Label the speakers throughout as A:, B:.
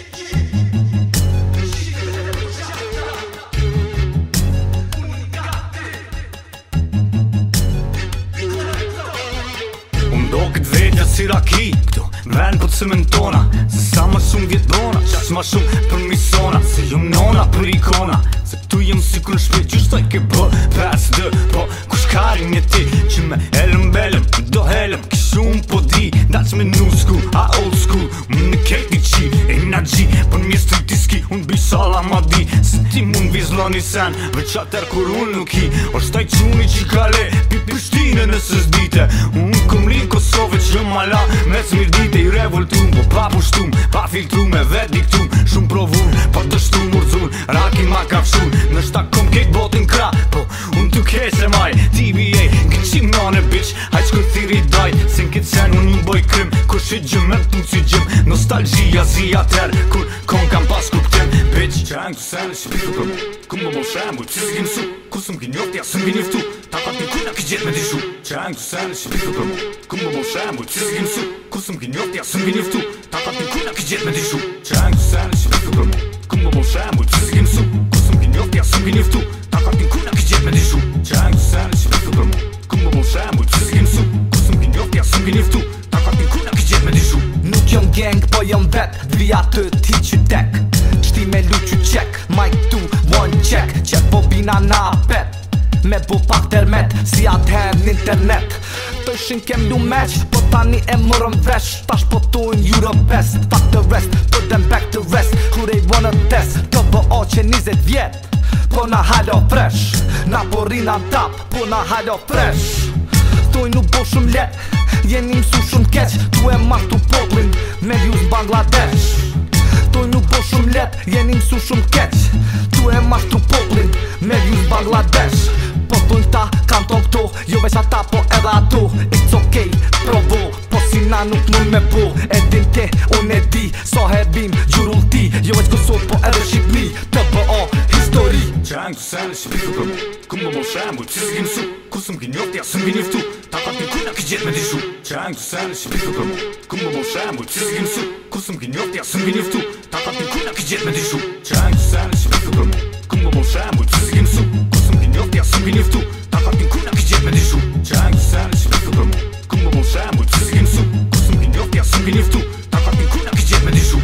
A: Këtë vetja si raki, këto ven po cementona. Se sa ma shumë vjet bona, qas ma shumë për misona. Se jom nona për ikona, se tu jem si kur në shpet. Qështoj ke bë, pes dë, po kush karin një ti që me elëm belëm, do helëm, ki shumë po di. Dac me new school, a old school, më në kejti qi, e na gji. Për mjes të ti ski, unë bisala ma di. Se ti mund vizloni sen, veç atër kur unë nuk hi. O shtaj quni që kale, pi Prishtine nëse zdite. Unë këm li Kosovë që mala me smirdite i revoltum. Po pa pushtum, pa filtrum, me vet diktum. Shumë provun, pa dështum urzun, rakin ma kafshun. Në shta kom kejt botin kra, po unë t'u kese maj. TBA, këtë qim nane bitch, hajt shkur thiri dajt. Se n'kit sen unë një boj krim, kur shi gjim me t'u si gjim. Nostalgia si atër, kur kon kam pas kuptim. Bitch, që angë të sen, që pifu për mu, ku më bo shembull, që si gjim su. Ku sëm ki njofti, ja sëm ki njoftu, ta ka t'i kuna ki gjet me t'i shu. Që angë të sen, që pifu për mu, ku më bo shembull, që si gjim su. Ku sëm ki njofti, ja sëm ki njoftu, ta ka t'i kuna ki gjet me t'i shu. Që angë të sen, që pifu për mu, ku më bo shembull, që si gjim su. Ku sëm ki njofti, ja sëm ki njoftu, ta ka t'i kuna ki gjet me t'i shu. Që angë të sen, që pifu për mu, ku më bo shembull, që si gjim su. Ku sëm ki njofti, ja sëm ki njoftu, ta ka t'i kuna ki gjet me t'i shu.
B: Nuk jom gang, po jom vet, dhvija të ti që tek. Shti me luqu qek, mic 2, one check. Qep po bina na pet, me bu pak termet, si atëhen n'internet. Të ishin kem lu meq, po tani e mërëm vesh. Tash po tuin Euro best, fuck the rest, put them back to rest. Who they wanna test, KBO që 20 vjet, po na halo fresh. Na po rina tap, po na halo fresh. Tuj nuk bo shumë let, jeni msu shumë keq. Tu e martu poplin, me views Bangladesh. Tuj nuk bo shumë let, jeni msu shumë keq. Tu e martu poplin, me views Bangladesh. Po tuj ta kanë ton këto, jo veç ata po edhe ato. It's okay, provo, po si na nuk mund me po. E din te, unë e di, so herbim gjurul ti. Jo veç Kosovë, po edhe Shqipni, TBO, histori.
A: Që angë të sen, që pifu për mu, ku më bo shembull, që si gjim su. Ku sëm ki njofti, ja sëm ki njoftu, ta ka t'i kuna ki gjet me t'i shu. Që angë të sen, që pifu për mu, ku më bo shembull, që si gjim su. Ku sëm ki njofti, ja sëm ki njoftu, ta ka t'i kuna ki gjet me t'i shu. Që angë të sen, që pifu për mu, ku më bo shembull, që si gjim su. Ku sëm ki njofti, ja sëm ki njoftu, ta ka t'i kuna ki gjet me t'i shu. Që angë të sen, që pifu për mu, ku më bo shembull, që si gjim su. Ku sëm ki njofti, ja sëm ki njoftu, ta ka t'i kuna ki gjet me t'i shu.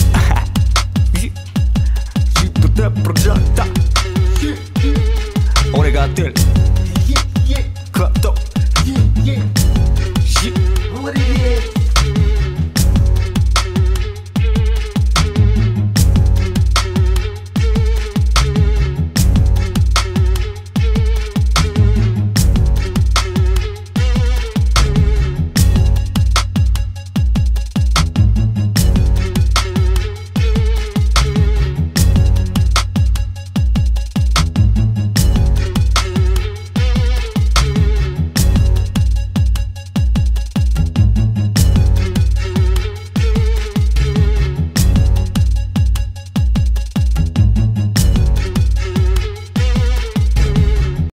A: Gjithë të projekta Ore ga tëllë Këto